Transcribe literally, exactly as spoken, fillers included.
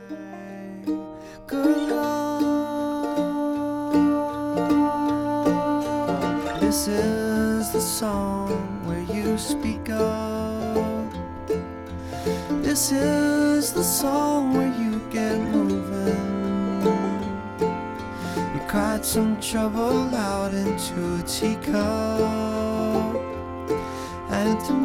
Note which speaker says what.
Speaker 1: Good Lord, this is the song where you speak of. This is the song where you get moving. You cried some trouble out into a teacup, and to